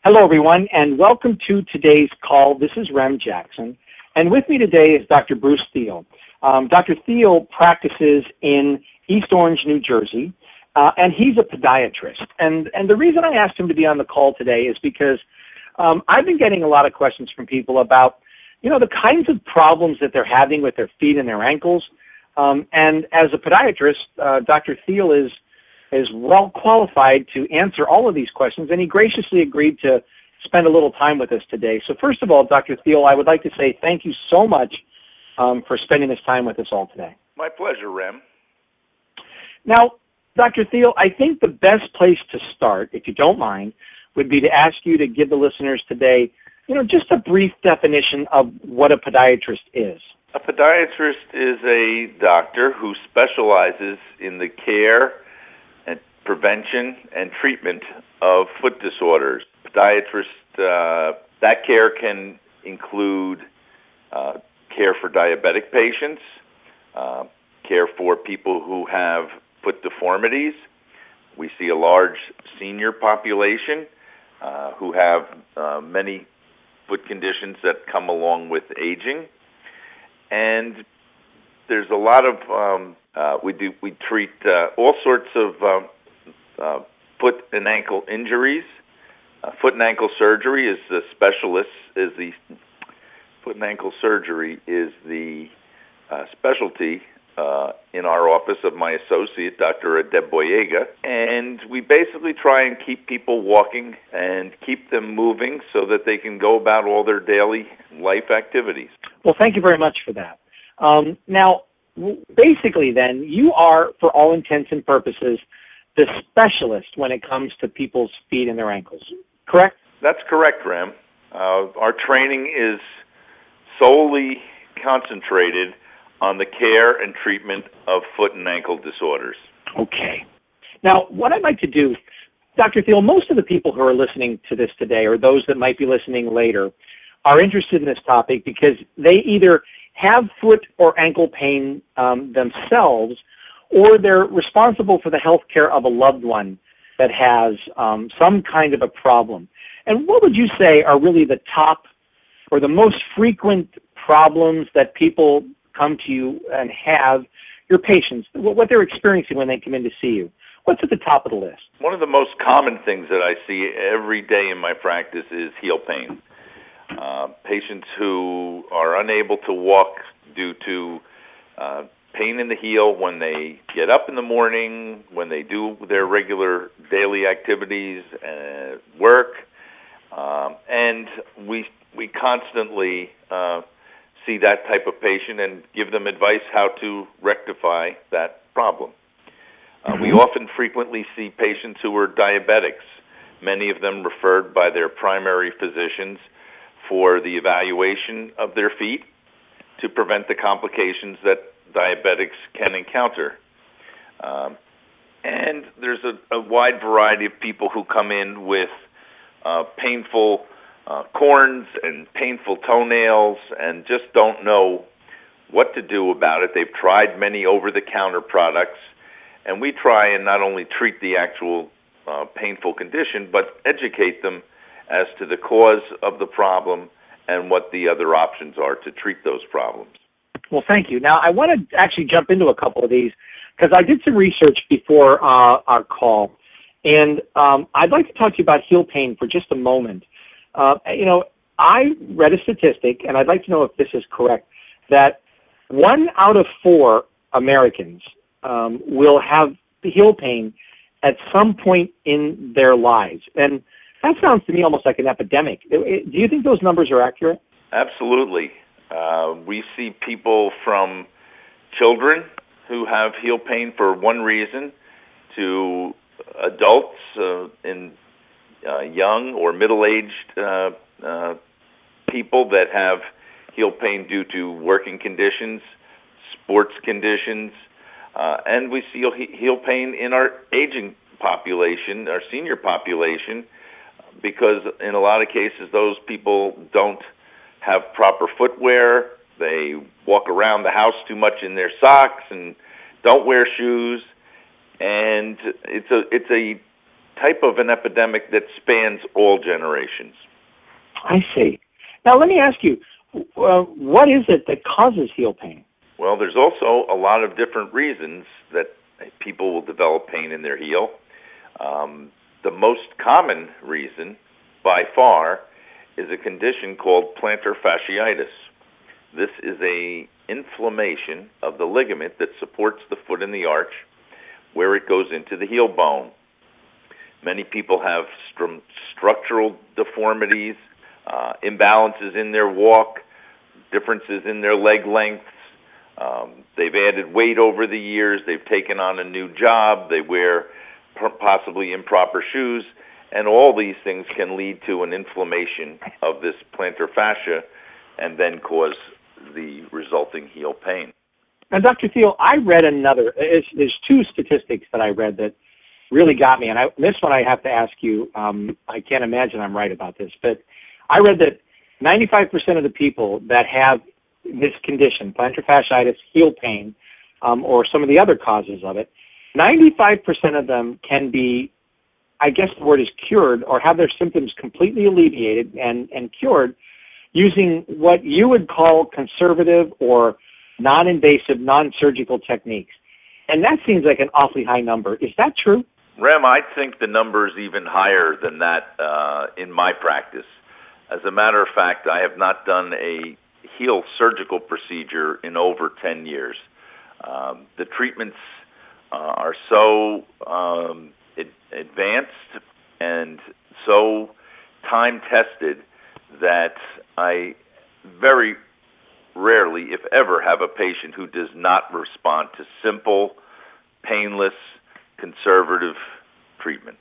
Hello, everyone, and welcome to today's call. This is Rem Jackson, and with me today is Dr. Bruce Thiel. Dr. Thiel practices in East Orange, New Jersey, and he's a podiatrist. And the reason I asked him to be on the call today is because I've been getting a lot of questions from people about, the kinds of problems that they're having with their feet and their ankles. And as a podiatrist, Dr. Thiel is well qualified to answer all of these questions, and he graciously agreed to spend a little time with us today. So first of all, Dr. Thiel, I would like to say thank you so much for spending this time with us all today. My pleasure, Rem. Now, Dr. Thiel, I think the best place to start, if you don't mind, would be to ask you to give the listeners today, just a brief definition of what a podiatrist is. A podiatrist is a doctor who specializes in the care and prevention and treatment of foot disorders. Podiatrist, that care can include care for diabetic patients, care for people who have foot deformities. We see a large senior population who have many foot conditions that come along with aging. And there's a lot of we treat all sorts of foot and ankle injuries. Foot and ankle surgery is the specialist. Foot and ankle surgery is the specialty in our office of my associate, Dr. Adeb Boyega, and we basically try and keep people walking and keep them moving so that they can go about all their daily life activities. Well, thank you very much for that. Now, basically then, you are, for all intents and purposes, the specialist when it comes to people's feet and their ankles, correct? That's correct, Rem. Our training is solely concentrated on the care and treatment of foot and ankle disorders. Okay. Now, what I'd like to do, Dr. Thiel, most of the people who are listening to this today, or those that might be listening later, are interested in this topic because they either have foot or ankle pain themselves, or they're responsible for the health care of a loved one that has some kind of a problem. And what would you say are really the top or the most frequent problems that people come to you and have, your patients, what they're experiencing when they come in to see you? What's at the top of the list? One of the most common things that I see every day in my practice is heel pain. Patients who are unable to walk due to pain in the heel when they get up in the morning, when they do their regular daily activities, work, and we constantly see that type of patient and give them advice how to rectify that problem. We often frequently see patients who are diabetics, many of them referred by their primary physicians for the evaluation of their feet to prevent the complications that diabetics can encounter. And there's a wide variety of people who come in with painful corns and painful toenails and just don't know what to do about it. They've tried many over-the-counter products, and we try and not only treat the actual painful condition, but educate them as to the cause of the problem and what the other options are to treat those problems. Well, thank you. Now, I want to actually jump into a couple of these because I did some research before our call, and I'd like to talk to you about heel pain for just a moment. I read a statistic, and I'd like to know if this is correct, that 1 out of 4 Americans will have heel pain at some point in their lives. And that sounds to me almost like an epidemic. Do you think those numbers are accurate? Absolutely. We see people from children who have heel pain for one reason to adults in young or middle-aged people that have heel pain due to working conditions, sports conditions, and we see heel pain in our aging population, our senior population, because in a lot of cases those people don't have proper footwear. They walk around the house too much in their socks and don't wear shoes, and it's a type of an epidemic that spans all generations. I see. Now, let me ask you, what is it that causes heel pain? Well, there's also a lot of different reasons that people will develop pain in their heel. The most common reason, by far, is a condition called plantar fasciitis. This is an inflammation of the ligament that supports the foot in the arch, where it goes into the heel bone. Many people have structural deformities, imbalances in their walk, differences in their leg lengths. They've added weight over the years. They've taken on a new job. They wear possibly improper shoes. And all these things can lead to an inflammation of this plantar fascia and then cause the resulting heel pain. Now, Dr. Thiel, I read there's two statistics that I read that really got me, and this one I have to ask you. I can't imagine I'm right about this, but I read that 95% of the people that have this condition, plantar fasciitis, heel pain, or some of the other causes of it, 95% of them can be, I guess the word is cured, or have their symptoms completely alleviated and cured using what you would call conservative or non-invasive, non-surgical techniques. And that seems like an awfully high number. Is that true? Rem, I think the number is even higher than that in my practice. As a matter of fact, I have not done a heel surgical procedure in over 10 years. The treatments are so advanced and so time-tested that I very rarely, if ever, have a patient who does not respond to simple, painless, conservative treatments.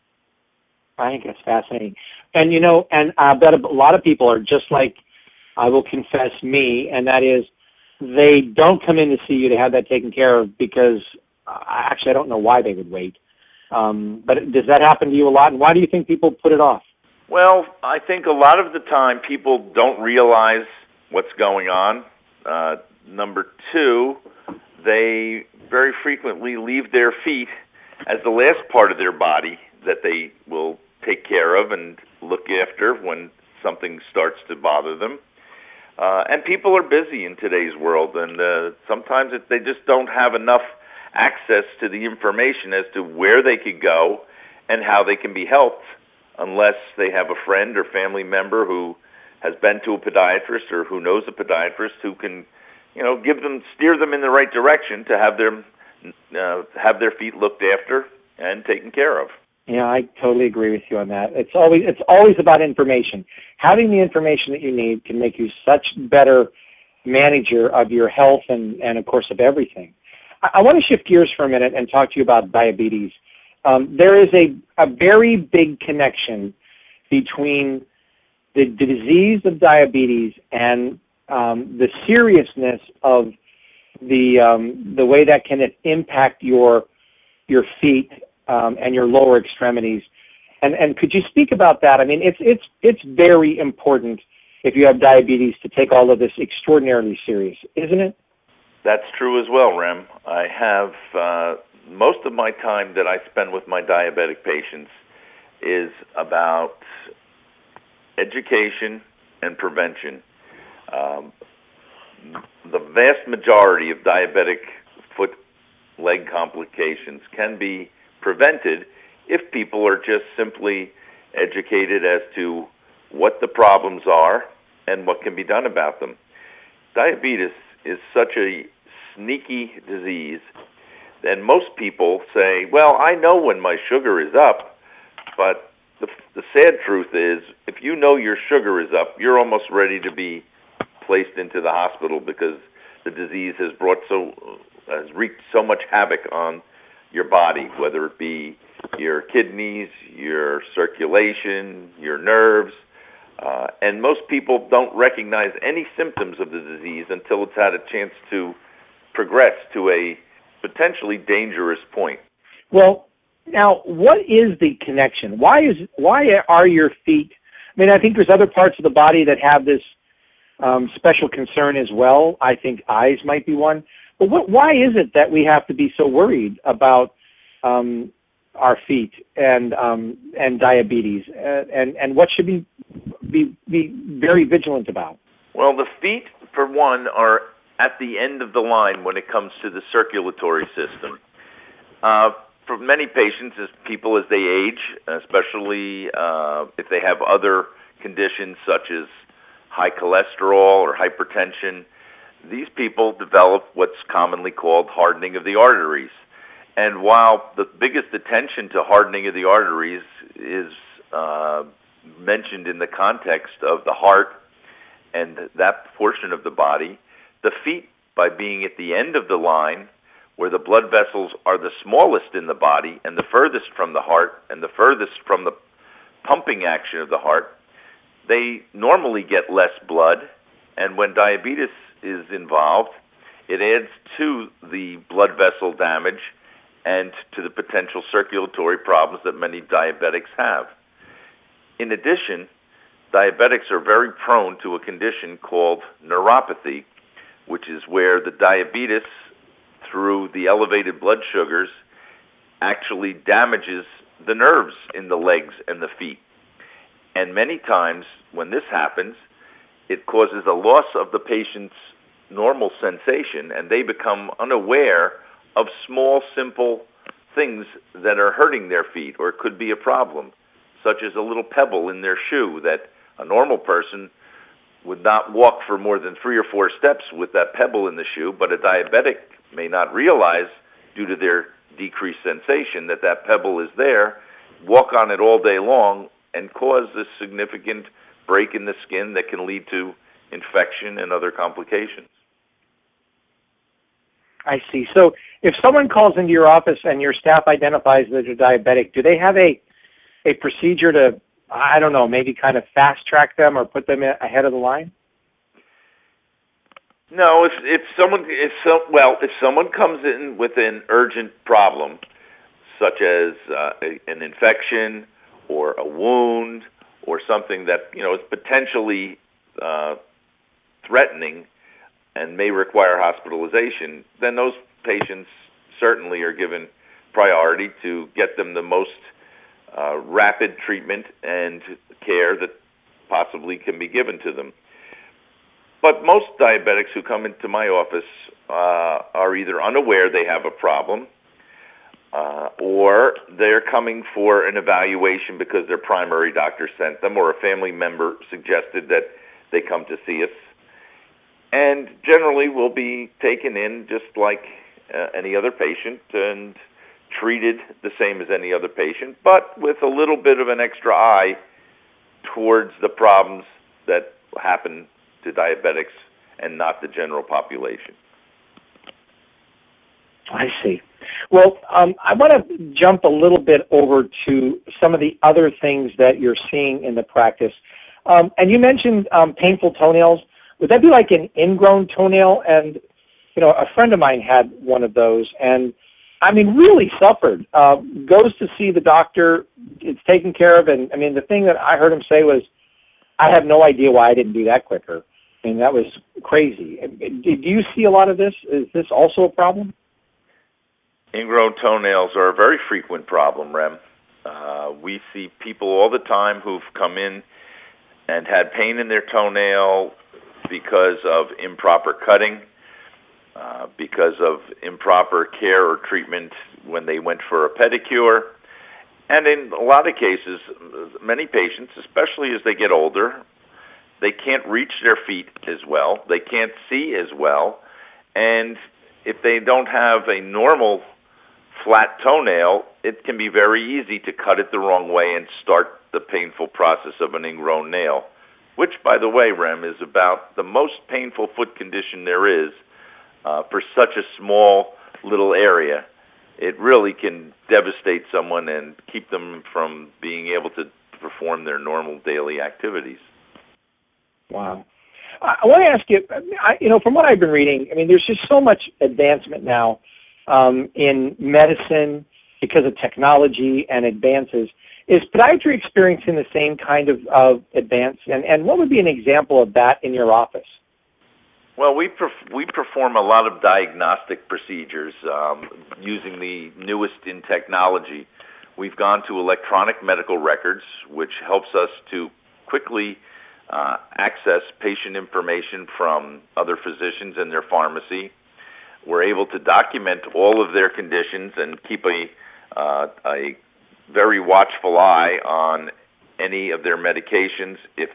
I think that's fascinating. And, and I bet a lot of people are just like, I will confess, me, and that is they don't come in to see you to have that taken care of because, actually, I don't know why they would wait. But does that happen to you a lot, and why do you think people put it off? Well, I think a lot of the time people don't realize what's going on. Number two, they very frequently leave their feet as the last part of their body that they will take care of and look after when something starts to bother them. And people are busy in today's world, and sometimes they just don't have enough access to the information as to where they could go and how they can be helped unless they have a friend or family member who has been to a podiatrist or who knows a podiatrist who can, steer them in the right direction to have their feet looked after and taken care of. Yeah, I totally agree with you on that. It's always about information. Having the information that you need can make you such better manager of your health and of course, of everything. I want to shift gears for a minute and talk to you about diabetes. There is a very big connection between the disease of diabetes and the seriousness of the way that can impact your feet and your lower extremities. And could you speak about that? I mean, it's very important if you have diabetes to take all of this extraordinarily serious, isn't it? That's true as well, Rem. I have most of my time that I spend with my diabetic patients is about education and prevention. The vast majority of diabetic foot-leg complications can be prevented if people are just simply educated as to what the problems are and what can be done about them. Diabetes is such a sneaky disease that most people say, well, I know when my sugar is up, but the sad truth is if you know your sugar is up, you're almost ready to be placed into the hospital because the disease has wreaked so much havoc on your body, whether it be your kidneys, your circulation, your nerves, and most people don't recognize any symptoms of the disease until it's had a chance to progress to a potentially dangerous point. Well, now, what is the connection? Why are your feet? I mean, I think there's other parts of the body that have this special concern as well. I think eyes might be one. But why is it that we have to be so worried about our feet and diabetes, and what should be very vigilant about? Well, the feet, for one, are at the end of the line when it comes to the circulatory system. For many patients, as they age, especially if they have other conditions such as high cholesterol or hypertension, these people develop what's commonly called hardening of the arteries. And while the biggest attention to hardening of the arteries is mentioned in the context of the heart and that portion of the body, the feet, by being at the end of the line, where the blood vessels are the smallest in the body and the furthest from the heart and the furthest from the pumping action of the heart, they normally get less blood, and when diabetes is involved, it adds to the blood vessel damage and to the potential circulatory problems that many diabetics have. In addition, diabetics are very prone to a condition called neuropathy, which is where the diabetes, through the elevated blood sugars, actually damages the nerves in the legs and the feet. And many times when this happens, it causes a loss of the patient's normal sensation, and they become unaware of small, simple things that are hurting their feet, or it could be a problem, such as a little pebble in their shoe that a normal person would not walk for more than 3 or 4 steps with that pebble in the shoe, but a diabetic may not realize, due to their decreased sensation, that that pebble is there, walk on it all day long, and cause a significant break in the skin that can lead to infection and other complications. I see. So if someone calls into your office and your staff identifies that they're diabetic, do they have a procedure to, I don't know, maybe kind of fast-track them or put them ahead of the line? No, if someone comes in with an urgent problem, such as an infection or a wound or something that is potentially threatening and may require hospitalization, then those patients certainly are given priority to get them the most rapid treatment and care that possibly can be given to them. But most diabetics who come into my office are either unaware they have a problem or they're coming for an evaluation because their primary doctor sent them or a family member suggested that they come to see us. And generally will be taken in just like any other patient and treated the same as any other patient, but with a little bit of an extra eye towards the problems that happen to diabetics and not the general population. I see. Well, I want to jump a little bit over to some of the other things that you're seeing in the practice. And you mentioned painful toenails. Would that be like an ingrown toenail? And, a friend of mine had one of those and, really suffered. Goes to see the doctor. It's taken care of. And, the thing that I heard him say was, I have no idea why I didn't do that quicker. That was crazy. Do you see a lot of this? Is this also a problem? Ingrown toenails are a very frequent problem, Rem. We see people all the time who've come in and had pain in their toenail because of improper cutting, because of improper care or treatment when they went for a pedicure. And in a lot of cases, many patients, especially as they get older, they can't reach their feet as well. They can't see as well. And if they don't have a normal flat toenail, it can be very easy to cut it the wrong way and start the painful process of an ingrown nail, which, by the way, Rem, is about the most painful foot condition there is for such a small little area. It really can devastate someone and keep them from being able to perform their normal daily activities. Wow. I want to ask you, from what I've been reading, there's just so much advancement now in medicine because of technology and advances. Is podiatry experiencing the same kind of advance? And what would be an example of that in your office? Well, we perform a lot of diagnostic procedures using the newest in technology, we've gone to electronic medical records, which helps us to quickly access patient information from other physicians in their pharmacy. We're able to document all of their conditions and keep a very watchful eye on any of their medications.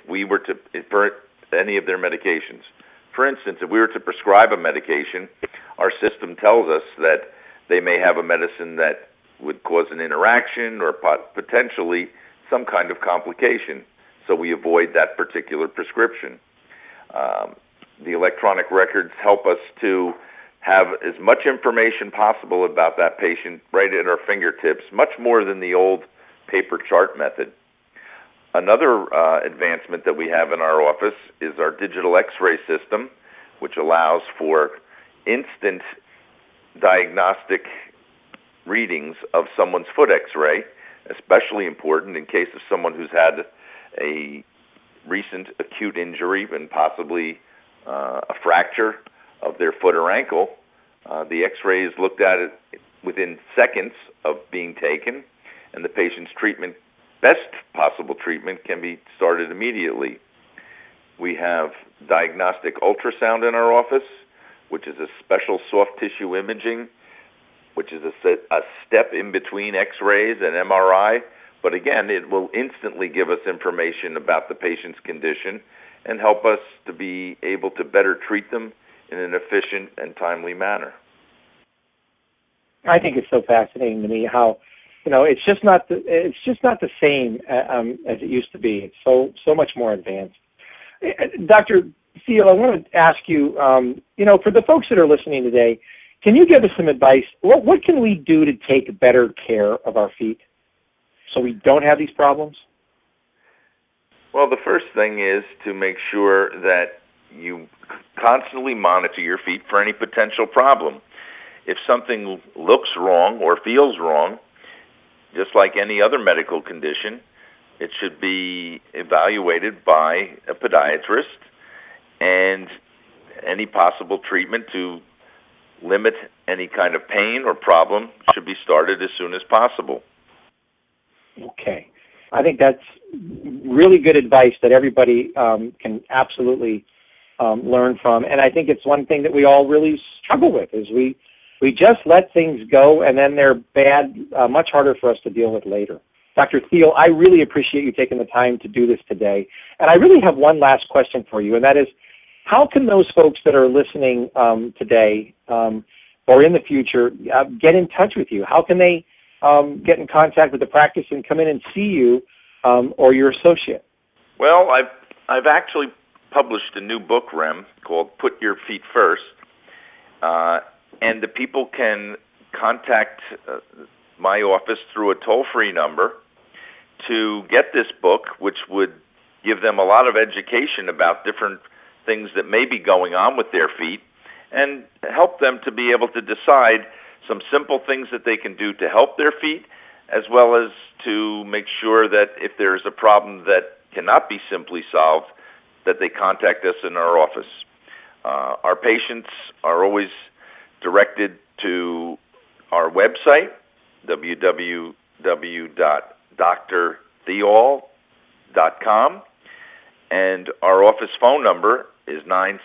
Any of their medications. For instance, if we were to prescribe a medication, our system tells us that they may have a medicine that would cause an interaction or potentially some kind of complication, so we avoid that particular prescription. The electronic records help us to have as much information possible about that patient right at our fingertips, much more than the old paper chart method. Another advancement that we have in our office is our digital X-ray system, which allows for instant diagnostic readings of someone's foot X-ray, especially important in case of someone who's had a recent acute injury and possibly a fracture of their foot or ankle. The X-ray is looked at within seconds of being taken, and the patient's best possible treatment can be started immediately. We have diagnostic ultrasound in our office, which is a special soft tissue imaging, which is a step in between X-rays and MRI. But again, it will instantly give us information about the patient's condition and help us to be able to better treat them in an efficient and timely manner. I think it's so fascinating to me how, it's just not the same as it used to be. It's so much more advanced. Dr. Thiel, I want to ask you, for the folks that are listening today, can you give us some advice? What can we do to take better care of our feet so we don't have these problems? Well, the first thing is to make sure that you constantly monitor your feet for any potential problem. If something looks wrong or feels wrong, just like any other medical condition, it should be evaluated by a podiatrist, and any possible treatment to limit any kind of pain or problem should be started as soon as possible. Okay. I think that's really good advice that everybody can absolutely learn from. And I think it's one thing that we all really struggle with is we just let things go, and then they're bad, much harder for us to deal with later. Dr. Thiel, I really appreciate you taking the time to do this today. And I really have one last question for you, and that is, how can those folks that are listening today or in the future get in touch with you? How can they get in contact with the practice and come in and see you or your associate? Well, I've actually published a new book, Rem, called Put Your Feet First. And the people can contact my office through a toll-free number to get this book, which would give them a lot of education about different things that may be going on with their feet and help them to be able to decide some simple things that they can do to help their feet, as well as to make sure that if there's a problem that cannot be simply solved, that they contact us in our office. Our patients are always directed to our website, www.drthiol.com, and our office phone number is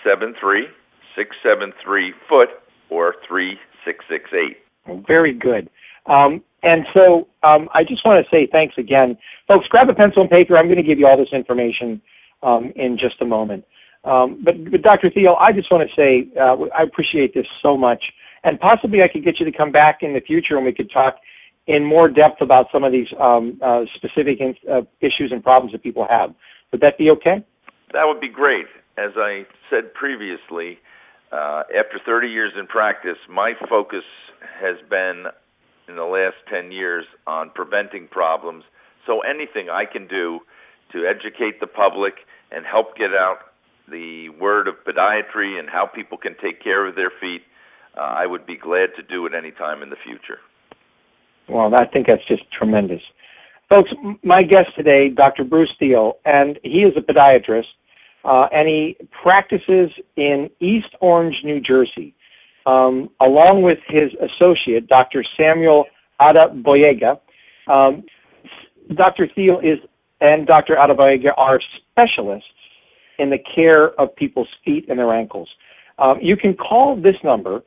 973-673-FOOT or 3668. Very good. And so I just want to say thanks again. Folks, grab a pencil and paper. I'm going to give you all this information in just a moment. But Dr. Thiel, I just want to say I appreciate this so much, and possibly I could get you to come back in the future and we could talk in more depth about some of these specific issues and problems that people have. Would that be okay? That would be great. As I said previously, after 30 years in practice, my focus has been in the last 10 years on preventing problems. So anything I can do to educate the public and help get out the word of podiatry and how people can take care of their feet, I would be glad to do it any time in the future. Well, I think that's just tremendous. Folks, my guest today, Dr. Bruce Thiel, and he is a podiatrist, and he practices in East Orange, New Jersey, along with his associate, Dr. Samuel Adeboyega. Dr. Thiel and Dr. Adeboyega are specialists in the care of people's feet and their ankles. You can call this number,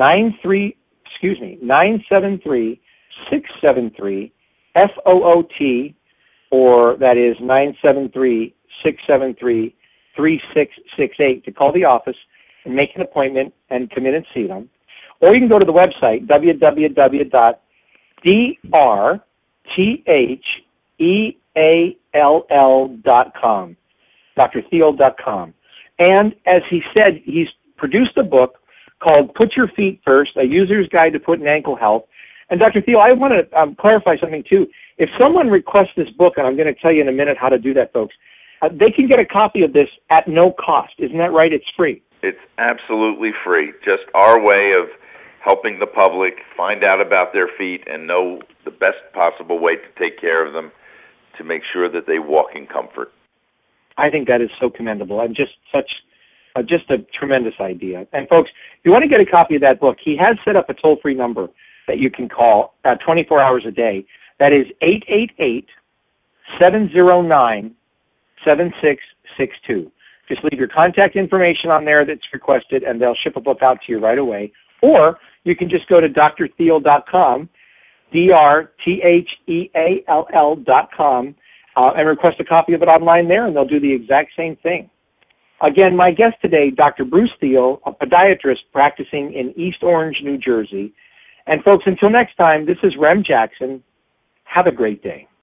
973-673-FOOT, or that is 973-673-3668, to call the office and make an appointment and come in and see them. Or you can go to the website, www.drtheall.com, drthiel.com. And as he said, he's produced a book called Put Your Feet First, A User's Guide to Foot and Ankle Health. And Dr. Thiel, I want to clarify something too. If someone requests this book, and I'm going to tell you in a minute how to do that, folks, they can get a copy of this at no cost. Isn't that right? It's free. It's absolutely free. Just our way of helping the public find out about their feet and know the best possible way to take care of them to make sure that they walk in comfort. I think that is so commendable and just a tremendous idea. And folks, if you want to get a copy of that book, he has set up a toll-free number that you can call 24 hours a day. That is 888-709-7662. Just leave your contact information on there that's requested, and they'll ship a book out to you right away. Or you can just go to drtheall.com, drtheall.com, and request a copy of it online there, and they'll do the exact same thing. Again, my guest today, Dr. Bruce Thiel, a podiatrist practicing in East Orange, New Jersey. And folks, until next time, this is Rem Jackson. Have a great day.